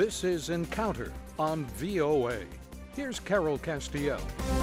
This is Encounter on VOA. Here's Carol Castiel.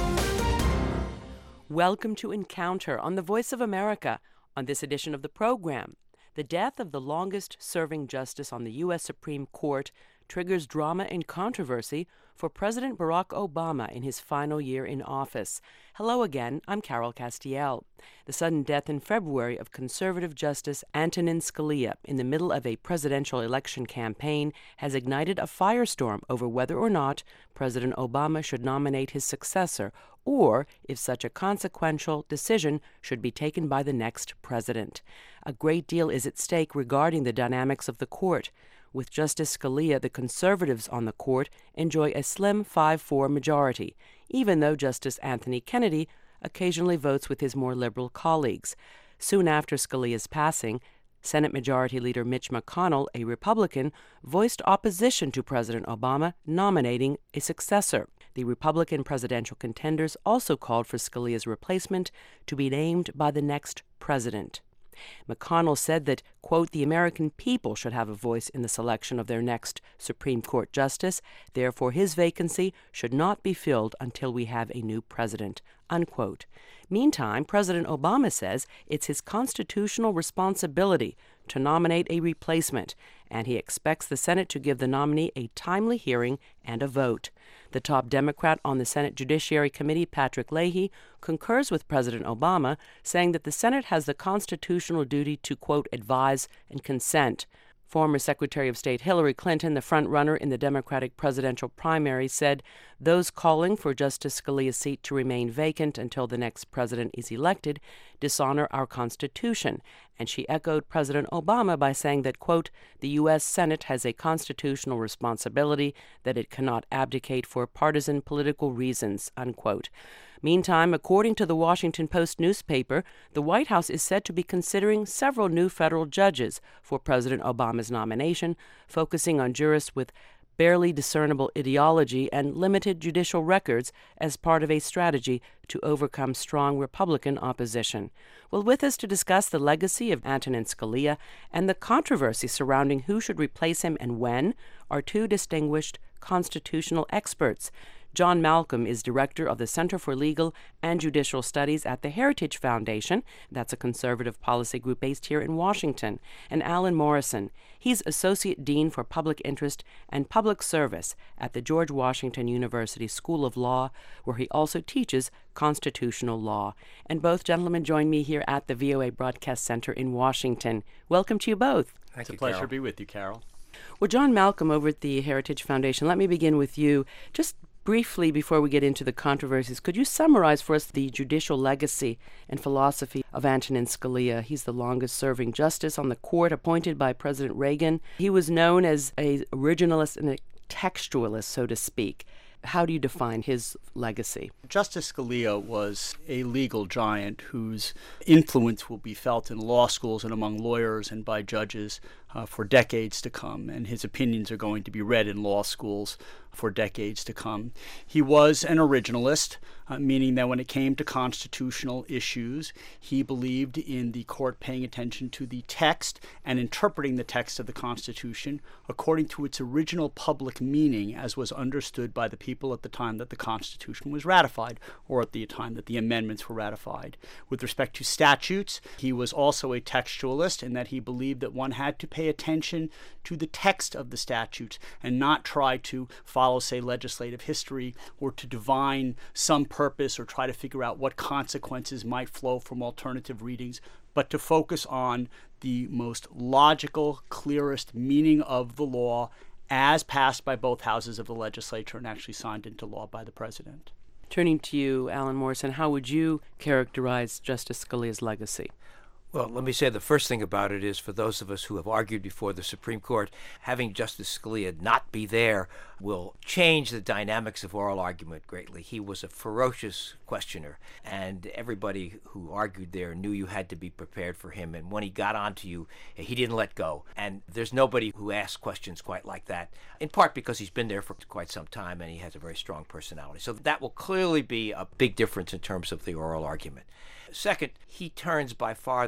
Welcome to Encounter on the Voice of America. On this edition of the program, the death of the longest-serving justice on the U.S. Supreme Court triggers drama and controversy for President Barack Obama in his final year in office. Hello again, I'm Carol Castiel. The sudden death in February of conservative Justice Antonin Scalia in the middle of a presidential election campaign has ignited a firestorm over whether or not President Obama should nominate his successor, or if such a consequential decision should be taken by the next president. A great deal is at stake regarding the dynamics of the court. With Justice Scalia, the conservatives on the court enjoy a slim 5-4 majority, even though Justice Anthony Kennedy occasionally votes with his more liberal colleagues. Soon after Scalia's passing, Senate Majority Leader Mitch McConnell, a Republican, voiced opposition to President Obama nominating a successor. The Republican presidential contenders also called for Scalia's replacement to be named by the next president. McConnell said that, quote, the American people should have a voice in the selection of their next Supreme Court justice. Therefore, his vacancy should not be filled until we have a new president, unquote. Meantime, President Obama says it's his constitutional responsibility to nominate a replacement, and he expects the Senate to give the nominee a timely hearing and a vote. The top Democrat on the Senate Judiciary Committee, Patrick Leahy, concurs with President Obama, saying that the Senate has the constitutional duty to, quote, advise and consent. Former Secretary of State Hillary Clinton, the front-runner in the Democratic presidential primary, said those calling for Justice Scalia's seat to remain vacant until the next president is elected dishonor our Constitution. And she echoed President Obama by saying that, quote, the U.S. Senate has a constitutional responsibility that it cannot abdicate for partisan political reasons, unquote. Meantime, according to the Washington Post newspaper, the White House is said to be considering several new federal judges for President Obama's nomination, focusing on jurists with barely discernible ideology and limited judicial records as part of a strategy to overcome strong Republican opposition. Well, with us to discuss the legacy of Antonin Scalia and the controversy surrounding who should replace him and when are two distinguished constitutional experts. John Malcolm is director of the Center for Legal and Judicial Studies at the Heritage Foundation. That's a conservative policy group based here in Washington. And Alan Morrison. He's Associate Dean for Public Interest and Public Service at the George Washington University School of Law, where he also teaches constitutional law. And both gentlemen join me here at the VOA Broadcast Center in Washington. Welcome to you both. It's a pleasure to be with you, Carol. Well, John Malcolm over at the Heritage Foundation, let me begin with you. Just briefly, before we get into the controversies, could you summarize for us the judicial legacy and philosophy of Antonin Scalia? He's the longest-serving justice on the court, appointed by President Reagan. He was known as an originalist and a textualist, so to speak. How do you define his legacy? Justice Scalia was a legal giant whose influence will be felt in law schools and among lawyers and by judges for decades to come, and his opinions are going to be read in law schools for decades to come. He was an originalist, meaning that when it came to constitutional issues, he believed in the court paying attention to the text and interpreting the text of the Constitution according to its original public meaning as was understood by the people at the time that the Constitution was ratified, or at the time that the amendments were ratified. With respect to statutes, he was also a textualist in that he believed that one had to pay attention to the text of the statutes and not try to follow, say, legislative history or to divine some purpose or try to figure out what consequences might flow from alternative readings, but to focus on the most logical, clearest meaning of the law as passed by both houses of the legislature and actually signed into law by the president. Turning to you, Alan Morrison, how would you characterize Justice Scalia's legacy? Well, let me say the first thing about it is for those of us who have argued before the Supreme Court, having Justice Scalia not be there will change the dynamics of oral argument greatly. He was a ferocious questioner, and everybody who argued there knew you had to be prepared for him. And when he got onto you, he didn't let go. And there's nobody who asks questions quite like that, in part because he's been there for quite some time and he has a very strong personality. So that will clearly be a big difference in terms of the oral argument. Second, he turns by far the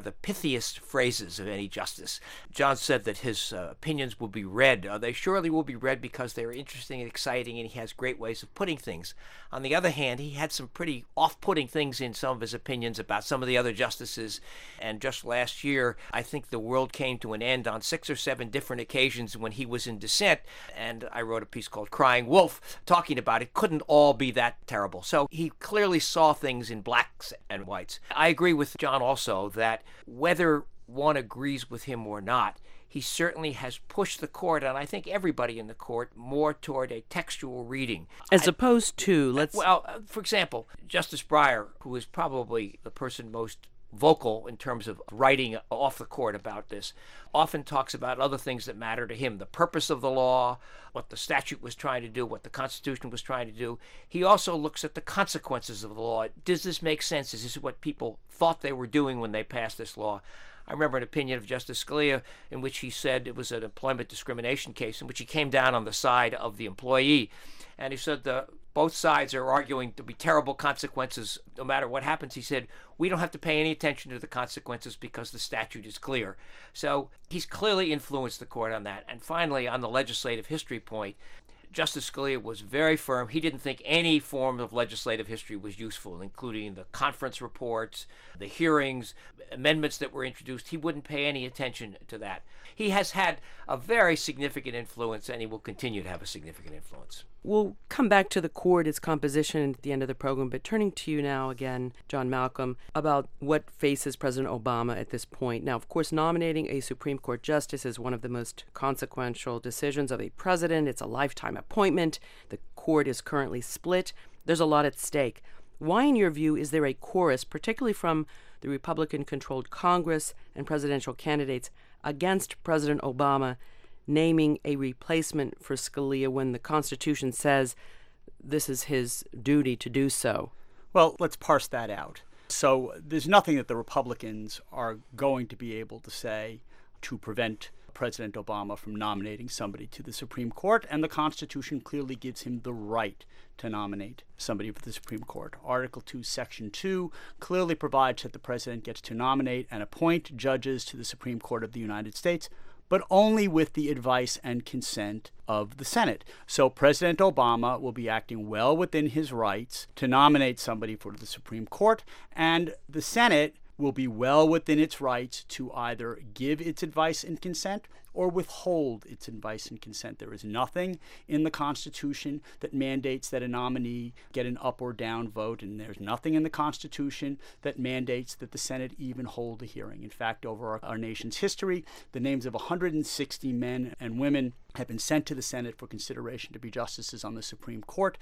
the pithiest phrases of any justice. John said that his opinions will be read. They surely will be read because they're interesting and exciting, and he has great ways of putting things. On the other hand, he had some pretty off-putting things in some of his opinions about some of the other justices. And just last year, I think the world came to an end on 6 or 7 different occasions when he was in dissent. And I wrote a piece called Crying Wolf, talking about it couldn't all be that terrible. So he clearly saw things in blacks and whites. I agree with John also that whether one agrees with him or not, he certainly has pushed the court, and I think everybody in the court, more toward a textual reading. As opposed to, for example, Justice Breyer, who is probably the person most vocal in terms of writing off the court about this, often talks about other things that matter to him, the purpose of the law, what the statute was trying to do, what the Constitution was trying to do. He also looks at the consequences of the law. Does this make sense? Is this what people thought they were doing when they passed this law? I remember an opinion of Justice Scalia in which he said it was an employment discrimination case in which he came down on the side of the employee. And he said both sides are arguing to be terrible consequences no matter what happens. He said, we don't have to pay any attention to the consequences because the statute is clear. So he's clearly influenced the court on that. And finally, on the legislative history point, Justice Scalia was very firm. He didn't think any form of legislative history was useful, including the conference reports, the hearings, amendments that were introduced. He wouldn't pay any attention to that. He has had a very significant influence, and he will continue to have a significant influence. We'll come back to the court, its composition at the end of the program, but turning to you now again, John Malcolm, about what faces President Obama at this point. Now, of course, nominating a Supreme Court justice is one of the most consequential decisions of a president. It's a lifetime appointment. The court is currently split. There's a lot at stake. Why, in your view, is there a chorus, particularly from the Republican-controlled Congress and presidential candidates, against President Obama naming a replacement for Scalia when the Constitution says this is his duty to do so? Well, let's parse that out. So there's nothing that the Republicans are going to be able to say to prevent President Obama from nominating somebody to the Supreme Court, and the Constitution clearly gives him the right to nominate somebody for the Supreme Court. Article 2, Section 2 clearly provides that the president gets to nominate and appoint judges to the Supreme Court of the United States, but only with the advice and consent of the Senate. So President Obama will be acting well within his rights to nominate somebody for the Supreme Court, and the Senate will be well within its rights to either give its advice and consent or withhold its advice and consent. There is nothing in the Constitution that mandates that a nominee get an up or down vote, and there's nothing in the Constitution that mandates that the Senate even hold a hearing. In fact, over our nation's history, the names of 160 men and women have been sent to the Senate for consideration to be justices on the Supreme Court.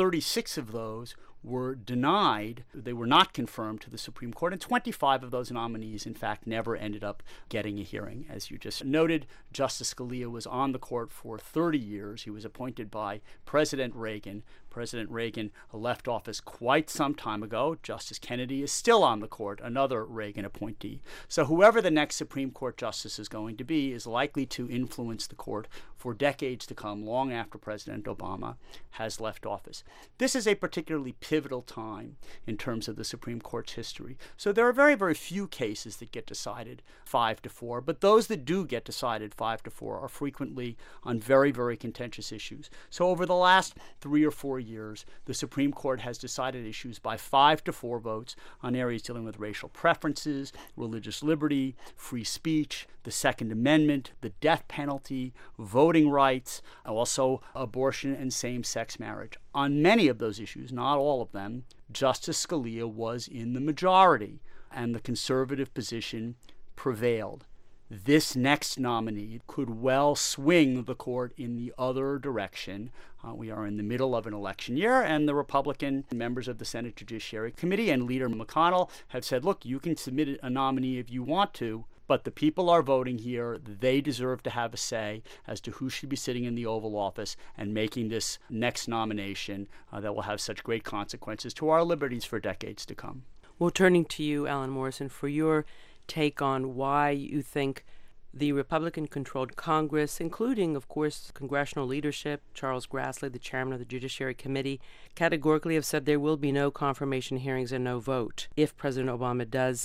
36 of those were denied. They were not confirmed to the Supreme Court, and 25 of those nominees, in fact, never ended up getting a hearing. As you just noted, Justice Scalia was on the court for 30 years. He was appointed by President Reagan. President Reagan left office quite some time ago. Justice Kennedy is still on the court, another Reagan appointee. So whoever the next Supreme Court justice is going to be is likely to influence the court for decades to come, long after President Obama has left office. This is a particularly pivotal time in terms of the Supreme Court's history. So there are very, very few cases that get decided 5-4, but those that do get decided 5-4 are frequently on very, very contentious issues. So over the last 3 or 4 years, the Supreme Court has decided issues by 5-4 votes on areas dealing with racial preferences, religious liberty, free speech, the Second Amendment, the death penalty, voting rights, also abortion and same-sex marriage. On many of those issues, not all of them, Justice Scalia was in the majority, and the conservative position prevailed. This next nominee could well swing the court in the other direction. We are in the middle of an election year, and the Republican members of the Senate Judiciary Committee and Leader McConnell have said, look, you can submit a nominee if you want to, but the people are voting here. They deserve to have a say as to who should be sitting in the Oval Office and making this next nomination that will have such great consequences to our liberties for decades to come. Well, turning to you, Alan Morrison, for your take on why you think the Republican-controlled Congress, including, of course, congressional leadership, Charles Grassley, the chairman of the Judiciary Committee, categorically have said there will be no confirmation hearings and no vote if President Obama does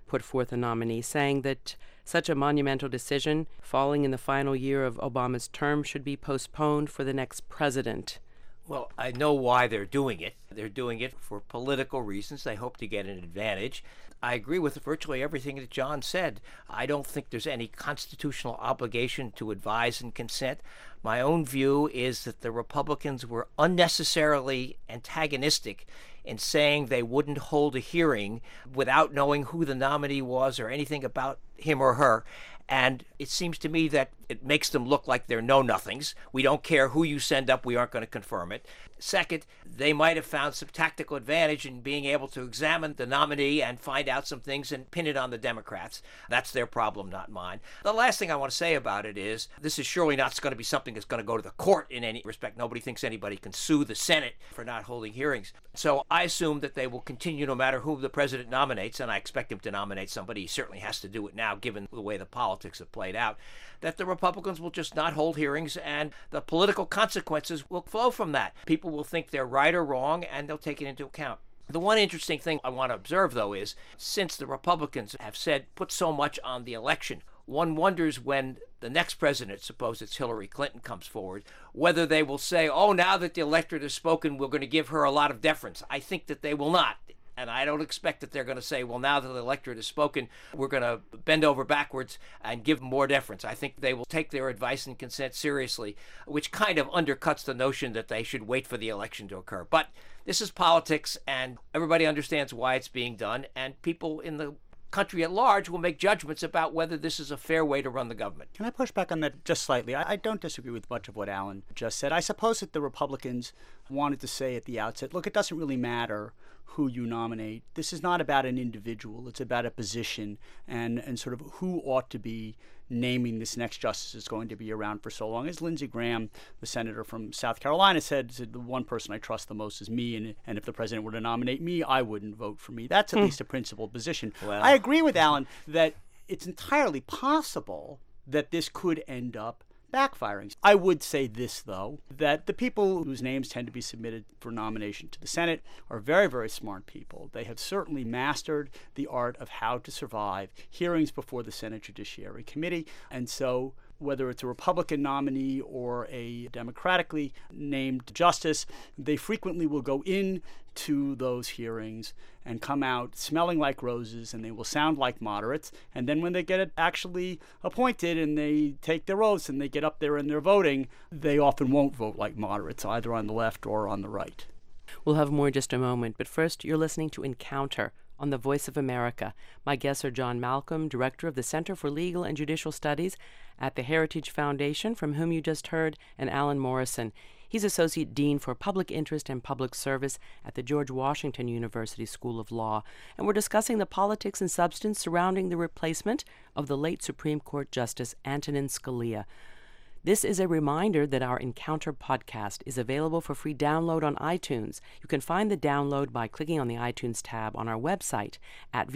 put forth a nominee, saying that such a monumental decision, falling in the final year of Obama's term, should be postponed for the next president. Well, I know why they're doing it. They're doing it for political reasons. They hope to get an advantage. I agree with virtually everything that John said. I don't think there's any constitutional obligation to advise and consent. My own view is that the Republicans were unnecessarily antagonistic in saying they wouldn't hold a hearing without knowing who the nominee was or anything about him or her. And it seems to me that it makes them look like they're know-nothings. We don't care who you send up. We aren't going to confirm it. Second, they might have found some tactical advantage in being able to examine the nominee and find out some things and pin it on the Democrats. That's their problem, not mine. The last thing I want to say about it is this is surely not going to be something that's going to go to the court in any respect. Nobody thinks anybody can sue the Senate for not holding hearings. So I assume that they will continue no matter who the president nominates, and I expect him to nominate somebody. He certainly has to do it now, given the way the politics have played out, that the Republicans will just not hold hearings, and the political consequences will flow from that. People will think they're right or wrong, and they'll take it into account. The one interesting thing I want to observe, though, is since the Republicans have said put so much on the election, one wonders when the next president, suppose it's Hillary Clinton, comes forward, whether they will say, oh, now that the electorate has spoken, we're going to give her a lot of deference. I think that they will not. And I don't expect that they're going to say, well, now that the electorate has spoken, we're going to bend over backwards and give more deference. I think they will take their advice and consent seriously, which kind of undercuts the notion that they should wait for the election to occur. But this is politics, and everybody understands why it's being done, and people in the country at large will make judgments about whether this is a fair way to run the government. Can I push back on that just slightly? I don't disagree with much of what Alan just said. I suppose that the Republicans wanted to say at the outset, look, it doesn't really matter who you nominate. This is not about an individual. It's about a position and sort of who ought to be naming this next justice is going to be around for so long. As Lindsey Graham, the senator from South Carolina, said the one person I trust the most is me, and if the president were to nominate me, I wouldn't vote for me. That's at least a principled position. Well, I agree with Alan that it's entirely possible that this could end up backfiring. I would say this, though, that the people whose names tend to be submitted for nomination to the Senate are very, very smart people. They have certainly mastered the art of how to survive hearings before the Senate Judiciary Committee. And so whether it's a Republican nominee or a democratically named justice, they frequently will go into those hearings and come out smelling like roses, and they will sound like moderates. And then when they get actually appointed and they take their oaths and they get up there and they're voting, they often won't vote like moderates, either on the left or on the right. We'll have more in just a moment, but first you're listening to Encounter on the Voice of America. My guests are John Malcolm, Director of the Center for Legal and Judicial Studies at the Heritage Foundation, from whom you just heard, and Alan Morrison. He's Associate Dean for Public Interest and Public Service at the George Washington University School of Law. And we're discussing the politics and substance surrounding the replacement of the late Supreme Court Justice Antonin Scalia. This is a reminder that our Encounter podcast is available for free download on iTunes. You can find the download by clicking on the iTunes tab on our website at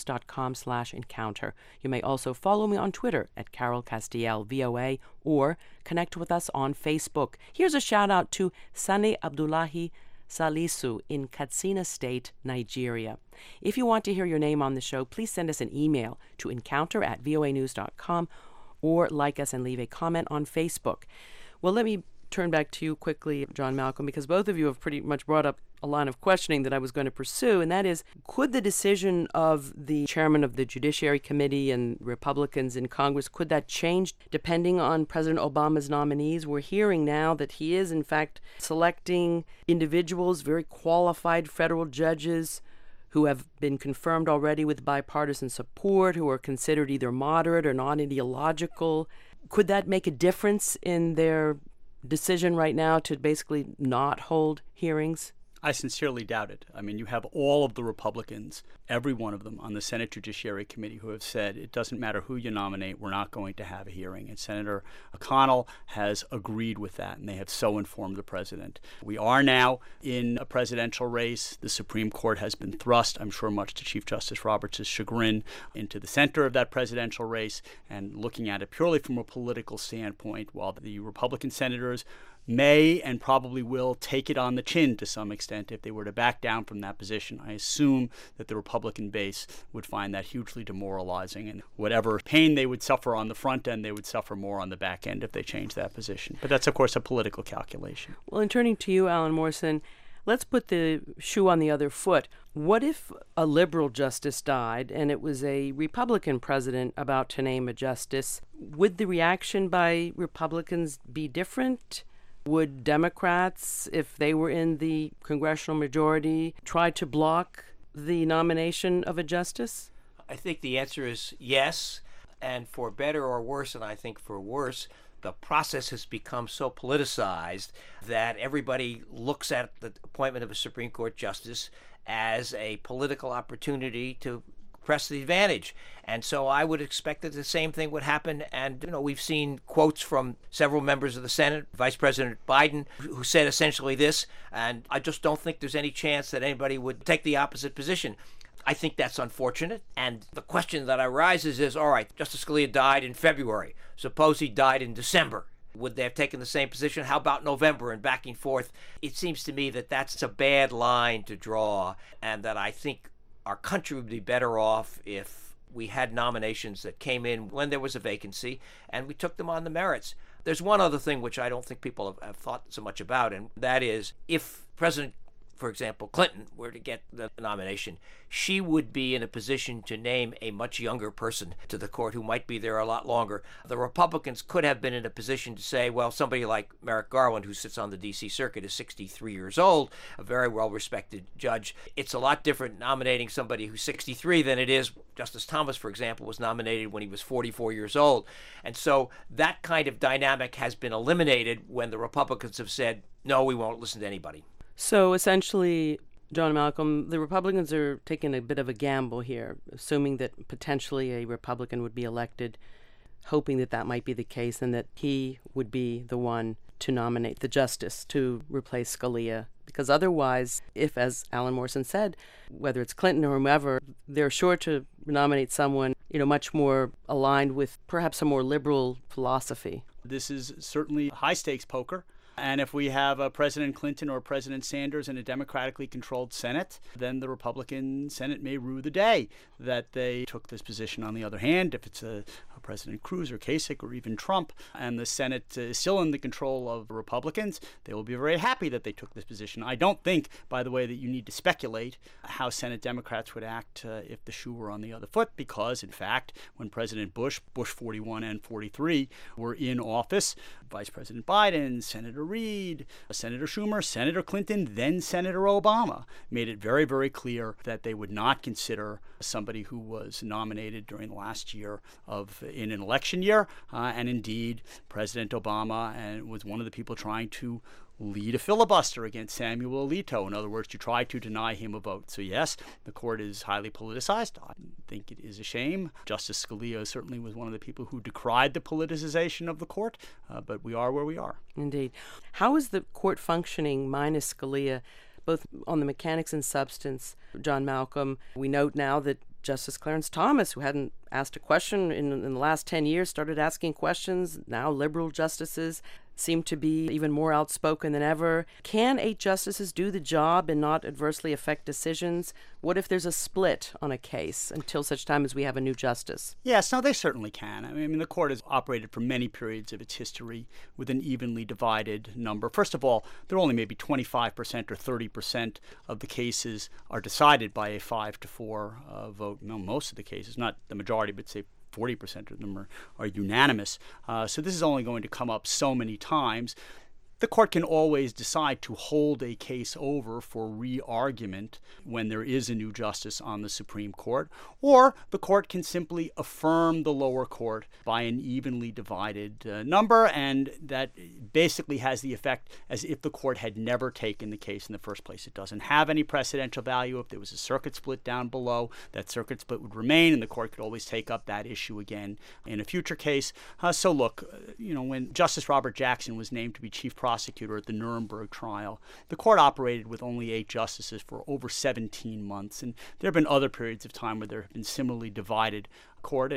voanews.com/encounter. You may also follow me on Twitter at Carol Castiel VOA or connect with us on Facebook. Here's a shout out to Sani Abdullahi Salisu in Katsina State, Nigeria. If you want to hear your name on the show, please send us an email to encounter@voanews.com or like us and leave a comment on Facebook. Well, let me turn back to you quickly, John Malcolm, because both of you have pretty much brought up a line of questioning that I was going to pursue, and that is, could the decision of the chairman of the Judiciary Committee and Republicans in Congress, could that change depending on President Obama's nominees? We're hearing now that he is, in fact, selecting individuals, very qualified federal judges, who have been confirmed already with bipartisan support, who are considered either moderate or non-ideological. Could that make a difference in their decision right now to basically not hold hearings? I sincerely doubt it. I mean, you have all of the Republicans, every one of them on the Senate Judiciary Committee, who have said it doesn't matter who you nominate, we're not going to have a hearing. And Senator McConnell has agreed with that, and they have so informed the president. We are now in a presidential race. The Supreme Court has been thrust, I'm sure much to Chief Justice Roberts' chagrin, into the center of that presidential race, and looking at it purely from a political standpoint, while the Republican senators may and probably will take it on the chin to some extent if they were to back down from that position. I assume that the Republican base would find that hugely demoralizing, and whatever pain they would suffer on the front end, they would suffer more on the back end if they changed that position. But that's, of course, a political calculation. Well, in turning to you, Alan Morrison, let's put the shoe on the other foot. What if a liberal justice died and it was a Republican president about to name a justice? Would the reaction by Republicans be different? Would Democrats, if they were in the congressional majority, try to block the nomination of a justice? I think the answer is yes, and for better or worse, and I think for worse, the process has become so politicized that everybody looks at the appointment of a Supreme Court justice as a political opportunity to press the advantage. And so I would expect that the same thing would happen. And, we've seen quotes from several members of the Senate, Vice President Biden, who said essentially this, and I just don't think there's any chance that anybody would take the opposite position. I think that's unfortunate. And the question that arises is, all right, Justice Scalia died in February. Suppose he died in December. Would they have taken the same position? How about November and backing forth? It seems to me that that's a bad line to draw, and that I think our country would be better off if we had nominations that came in when there was a vacancy and we took them on the merits. There's one other thing which I don't think people have thought so much about, and that is if President, for example, Clinton were to get the nomination, she would be in a position to name a much younger person to the court who might be there a lot longer. The Republicans could have been in a position to say, well, somebody like Merrick Garland, who sits on the D.C. Circuit, is 63 years old, a very well-respected judge. It's a lot different nominating somebody who's 63 than it is. Justice Thomas, for example, was nominated when he was 44 years old. And so that kind of dynamic has been eliminated when the Republicans have said, no, we won't listen to anybody. So essentially, John Malcolm, the Republicans are taking a bit of a gamble here, assuming that potentially a Republican would be elected, hoping that that might be the case and that he would be the one to nominate the justice to replace Scalia. Because otherwise, if, as Alan Morrison said, whether it's Clinton or whomever, they're sure to nominate someone, much more aligned with perhaps a more liberal philosophy. This is certainly high-stakes poker. And if we have President Clinton or President Sanders in a democratically controlled Senate, then the Republican Senate may rue the day that they took this position. On the other hand, if it's a President Cruz or Kasich or even Trump, and the Senate is still in the control of the Republicans, they will be very happy that they took this position. I don't think, by the way, that you need to speculate how Senate Democrats would act if the shoe were on the other foot, because, in fact, when President Bush 41 and 43, were in office, Vice President Biden, Senator Reid, Senator Schumer, Senator Clinton, then Senator Obama made it very, very clear that they would not consider somebody who was nominated during the last year in an election year. And indeed, President Obama was one of the people trying to lead a filibuster against Samuel Alito. In other words, to try to deny him a vote. So yes, the court is highly politicized. I think it is a shame. Justice Scalia certainly was one of the people who decried the politicization of the court, but we are where we are. Indeed. How is the court functioning minus Scalia, both on the mechanics and substance? John Malcolm, we note now that Justice Clarence Thomas, who hadn't asked a question in the last 10 years, started asking questions. Now liberal justices seem to be even more outspoken than ever. Can 8 justices do the job and not adversely affect decisions? What if there's a split on a case until such time as we have a new justice? Yes, no, they certainly can. I mean, the court has operated for many periods of its history with an evenly divided number. First of all, there are only maybe 25% or 30% of the cases are decided by a 5-4 vote. No, most of the cases, not the majority, but say 40% of them are unanimous. So this is only going to come up so many times. The court can always decide to hold a case over for re-argument when there is a new justice on the Supreme Court, or the court can simply affirm the lower court by an evenly divided number, and that basically has the effect as if the court had never taken the case in the first place. It doesn't have any precedential value. If there was a circuit split down below, that circuit split would remain, and the court could always take up that issue again in a future case. So look, when Justice Robert Jackson was named to be Chief Prosecutor at the Nuremberg trial, the court operated with only 8 justices for over 17 months. And there have been other periods of time where there have been similarly divided court. And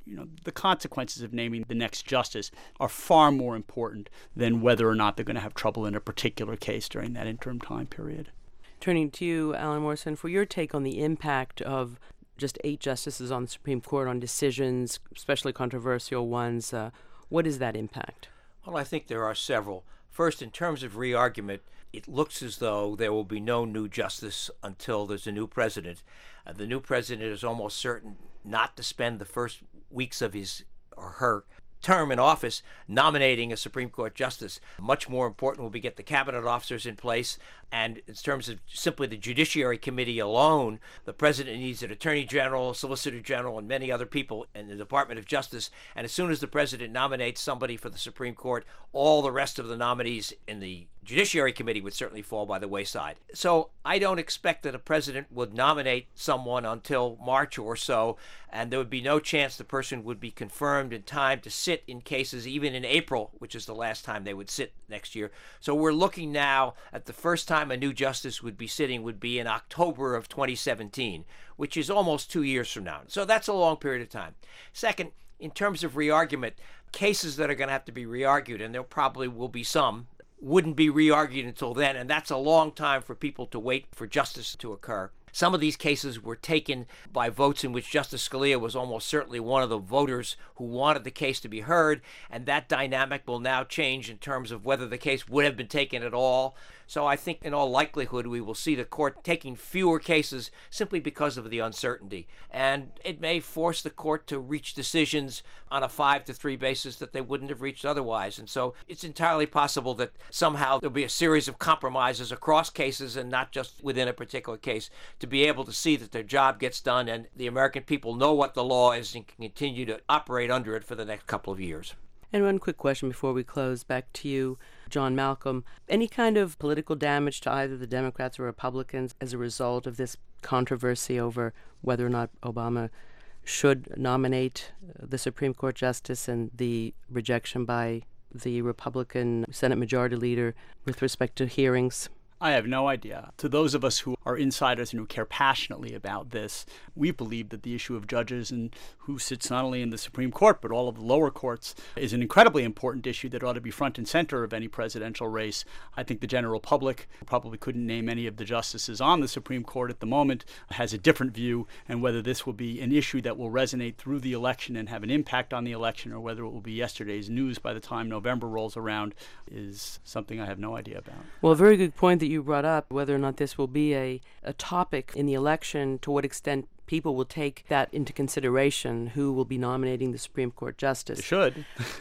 the consequences of naming the next justice are far more important than whether or not they're going to have trouble in a particular case during that interim time period. Turning to you, Alan Morrison, for your take on the impact of just 8 justices on the Supreme Court on decisions, especially controversial ones, what is that impact? Well, I think there are several. First, in terms of re-argument, it looks as though there will be no new justice until there's a new president. The new president is almost certain not to spend the first weeks of his or her term in office nominating a Supreme Court justice. Much more important will be get the cabinet officers in place. And in terms of simply the Judiciary Committee alone, the president needs an attorney general, solicitor general, and many other people in the Department of Justice. And as soon as the president nominates somebody for the Supreme Court, all the rest of the nominees in the Judiciary Committee would certainly fall by the wayside. So I don't expect that a president would nominate someone until March or so, and there would be no chance the person would be confirmed in time to sit in cases even in April, which is the last time they would sit next year. So we're looking now at the first time a new justice would be sitting would be in October of 2017, which is almost 2 years from now. So that's a long period of time. Second, in terms of re-argument, cases that are going to have to be re-argued, and there probably will be some, wouldn't be re-argued until then, and that's a long time for people to wait for justice to occur. Some of these cases were taken by votes in which Justice Scalia was almost certainly one of the voters who wanted the case to be heard, and that dynamic will now change in terms of whether the case would have been taken at all. So I think in all likelihood we will see the court taking fewer cases simply because of the uncertainty. And it may force the court to reach decisions on a 5-3 basis that they wouldn't have reached otherwise. And so it's entirely possible that somehow there'll be a series of compromises across cases and not just within a particular case to be able to see that their job gets done and the American people know what the law is and can continue to operate under it for the next couple of years. And one quick question before we close, back to you, John Malcolm. Any kind of political damage to either the Democrats or Republicans as a result of this controversy over whether or not Obama should nominate the Supreme Court justice and the rejection by the Republican Senate Majority Leader with respect to hearings? I have no idea. To those of us who are insiders and who care passionately about this, we believe that the issue of judges and who sits not only in the Supreme Court but all of the lower courts is an incredibly important issue that ought to be front and center of any presidential race. I think the general public probably couldn't name any of the justices on the Supreme Court at the moment, has a different view, and whether this will be an issue that will resonate through the election and have an impact on the election, or whether it will be yesterday's news by the time November rolls around, is something I have no idea about. Well, a very good point that you brought up, whether or not this will be a topic in the election, to what extent people will take that into consideration, who will be nominating the Supreme Court justice. They should.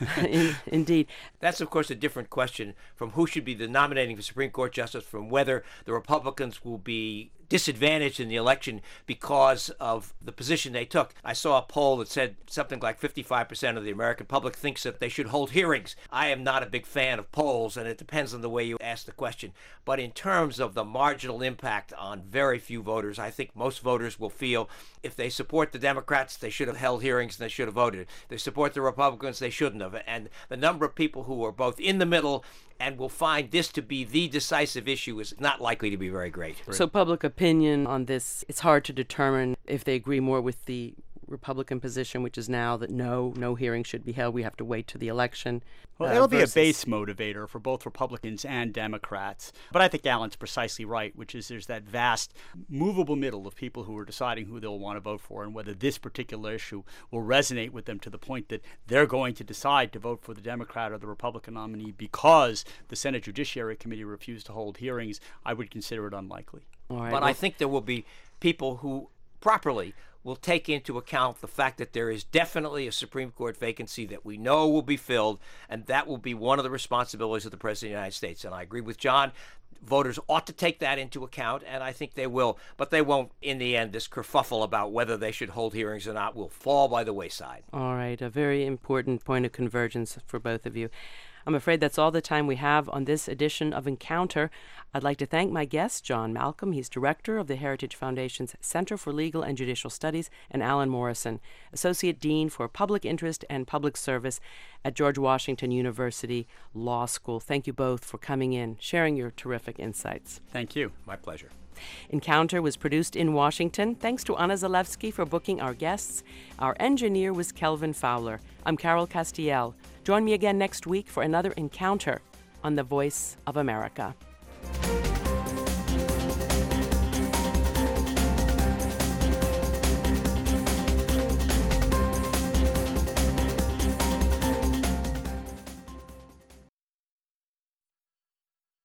Indeed. That's, of course, a different question from who should be the nominating the Supreme Court justice from whether the Republicans will be disadvantaged in the election because of the position they took. I saw a poll that said something like 55% of the American public thinks that they should hold hearings. I am not a big fan of polls, and it depends on the way you ask the question. But in terms of the marginal impact on very few voters, I think most voters will feel if they support the Democrats, they should have held hearings and they should have voted. If they support the Republicans, they shouldn't have. And the number of people who are both in the middle and will find this to be the decisive issue is not likely to be very great. So public opinion on this, it's hard to determine if they agree more with the Republican position, which is now that no hearing should be held. We have to wait to the election. Well, it'll be a base motivator for both Republicans and Democrats. But I think Alan's precisely right, which is there's that vast movable middle of people who are deciding who they'll want to vote for and whether this particular issue will resonate with them to the point that they're going to decide to vote for the Democrat or the Republican nominee because the Senate Judiciary Committee refused to hold hearings. I would consider it unlikely. All right, but I think there will be people who properly will take into account the fact that there is definitely a Supreme Court vacancy that we know will be filled, and that will be one of the responsibilities of the President of the United States. And I agree with John. Voters ought to take that into account, and I think they will. But they won't, in the end. This kerfuffle about whether they should hold hearings or not will fall by the wayside. All right, a very important point of convergence for both of you. I'm afraid that's all the time we have on this edition of Encounter. I'd like to thank my guest, John Malcolm. He's director of the Heritage Foundation's Center for Legal and Judicial Studies, and Alan Morrison, Associate Dean for Public Interest and Public Service at George Washington University Law School. Thank you both for coming in, sharing your terrific insights. Thank you. My pleasure. Encounter was produced in Washington. Thanks to Anna Zalewski for booking our guests. Our engineer was Kelvin Fowler. I'm Carol Castiel. Join me again next week for another Encounter on the Voice of America.